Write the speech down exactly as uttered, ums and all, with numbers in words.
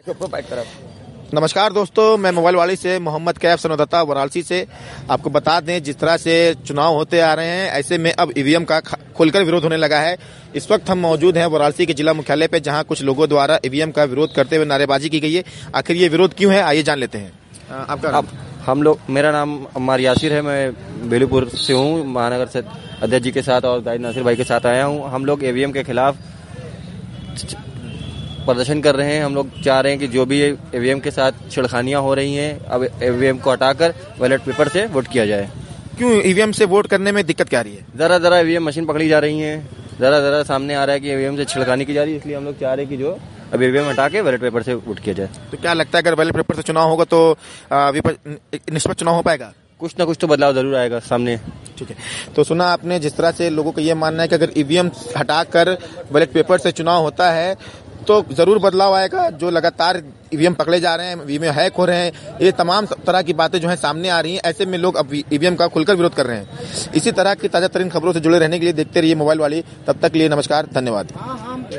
नमस्कार दोस्तों, मैं मोबाइल वाली से मोहम्मद कैफ संवाददाता वाराणसी से आपको बता दें, जिस तरह से चुनाव होते आ रहे हैं ऐसे में अब ईवीएम का खुलकर विरोध होने लगा है। इस वक्त हम मौजूद हैं वाराणसी के जिला मुख्यालय पे, जहां कुछ लोगों द्वारा ईवीएम का विरोध करते हुए नारेबाजी की गई है। आखिर ये विरोध क्यों है, आइए जान लेते हैं। आपका अब हम लोग मेरा नाम अम्मार यासिर है, मैं बेलूपुर से हूँ। महानगर से अध्यक्ष जी के साथ और गाइड नासिर भाई के साथ आया हूँ। हम लोग ईवीएम के खिलाफ प्रदर्शन कर रहे हैं। हम लोग चाह रहे हैं कि जो भी ईवीएम के साथ छिड़खानियां हो रही हैं, अब ईवीएम को हटाकर बैलेट पेपर से वोट किया जाए। क्यों ईवीएम से वोट करने में दिक्कत क्या आ रही है? जरा जरा ईवीएम मशीन पकड़ी जा रही है, जरा जरा सामने आ रहा है कि ईवीएम से छिड़खानी की जा रही है। इसलिए हम लोग चाह रहे हैं कि जो अब ईवीएम हटा के बैलेट पेपर से वोट किया जाए। तो क्या लगता है अगर बैलेट पेपर से चुनाव होगा तो निष्पक्ष चुनाव हो पाएगा? कुछ ना कुछ तो बदलाव जरूर आएगा सामने। ठीक है, तो सुना आपने जिस तरह से लोगों का ये मानना है कि अगर ईवीएम हटाकर बैलेट पेपर से चुनाव होता है तो जरूर बदलाव आएगा। जो लगातार ईवीएम पकड़े जा रहे हैं, ईवीएम हैक हो रहे हैं, ये तमाम तरह की बातें जो है सामने आ रही हैं। ऐसे में लोग अब ईवीएम का खुलकर विरोध कर रहे हैं। इसी तरह की ताजा तरीन खबरों से जुड़े रहने के लिए देखते रहिए मोबाइल वाली। तब तक के लिए नमस्कार, धन्यवाद।